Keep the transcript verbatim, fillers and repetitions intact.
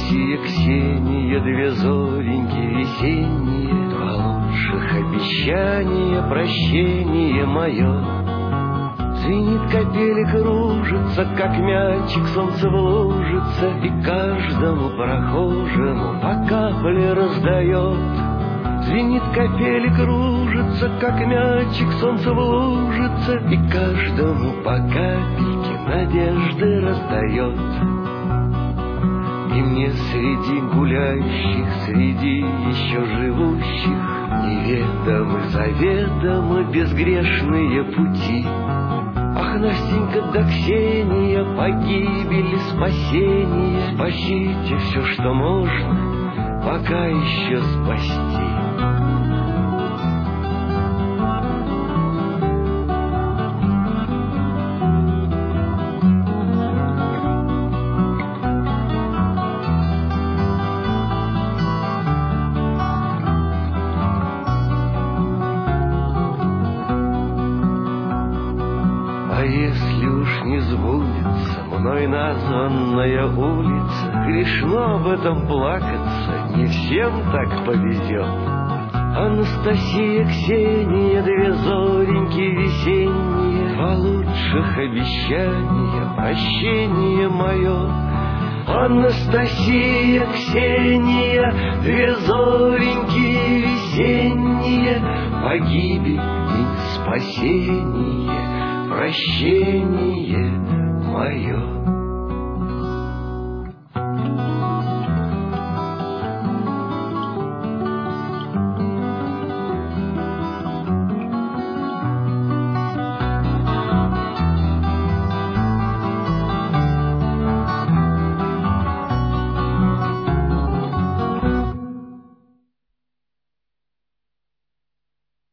Анастасия, Ксения, две зореньки весенние, два лучших обещания, прощение мое. Звенит капелек, кружится, как мячик, солнце в лужице, и каждому прохожему по капле раздает. Звенит капелек, кружится, как мячик, солнце в лужице, и каждому по капельке надежды раздает. И мне среди гуляющих, среди еще живущих, неведомы, заведомы безгрешные пути. Ах, Настенька да Ксения, погибель и спасение, спасите все, что можно, пока еще спасти. А если уж не сбудется мной названная улица, грешно об этом плакаться, не всем так повезет. Анастасия, Ксения, две зореньки весенние, два лучших обещания, прощение мое. Анастасия, Ксения, две зореньки весенние, погибель и спасение, прощение мое.